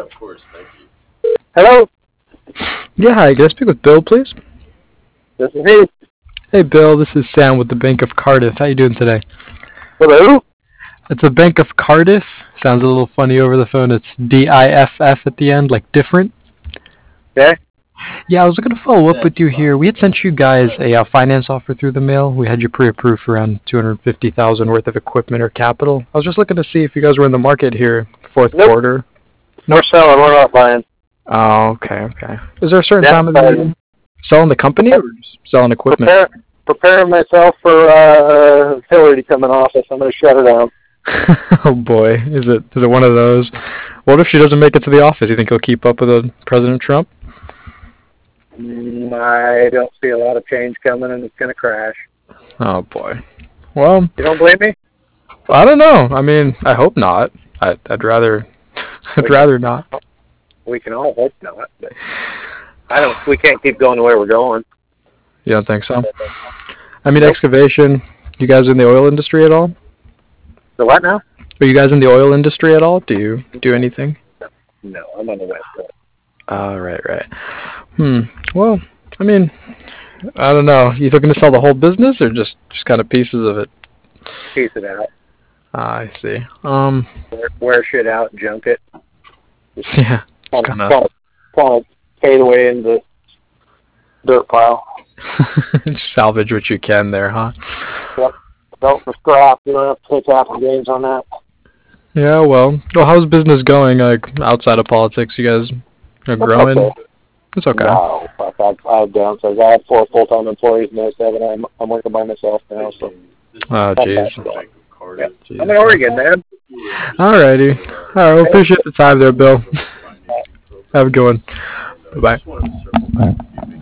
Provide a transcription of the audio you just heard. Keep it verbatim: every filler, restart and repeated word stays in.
of course. Thank you. Hello, Yeah, hi. Can I speak with Bill, please? this is he. Hey, Bill. This is Sam with the Bank of Cardiff. How you doing today? Hello? It's the Bank of Cardiff. Sounds a little funny over the phone. It's D I F F at the end, like different. Okay. Yeah, I was looking to follow up with you here. We had sent you guys a uh, finance offer through the mail. We had you pre-approved for around two hundred fifty thousand worth of equipment or capital. I was just looking to see if you guys were in the market here, fourth Nope. quarter. We're selling, we're not buying. Oh, okay, okay. Is there a certain Yeah, time of the year selling the company or just selling equipment? Prepare, preparing myself for uh, Hillary to come in office. I'm going to shut her down. Oh boy, is it is it one of those? What if she doesn't make it to the office? You think he'll keep up with uh, President Trump? Mm, I don't see a lot of change coming, and it's going to crash. Oh boy. Well, You don't blame me? I don't know. I mean, I hope not. I, I'd rather, I'd rather not. We can all hope not, but I don't. We can't keep going the way we're going. You don't think so? I mean, excavation. You guys in the oil industry at all? The what now? Are you guys in the oil industry at all? Do you do anything? No, I'm on the west coast. Oh, right, right. Hmm. Well, I mean, I don't know. You looking to sell the whole business or just just kind of pieces of it? Piece it out. Ah, I see. Um. Wear, wear shit out, junk it. Yeah. Kind Kinda. of, kind of, kind of fade away in the dirt pile. Salvage what you can there, huh? Yep. Belt for scrap. You don't have to take half the games on that. Yeah. Well. Well, how's business going? Like outside of politics, you guys are growing. Okay. It's okay. No, fuck, I, I have downsized. I had four full-time employees, and I seven. I'm, I'm working by myself now, so. Oh, jeez. Yep. I'm in Oregon, man. Alrighty. Alright, well, appreciate the time there, Bill. Have a good one. Bye-bye.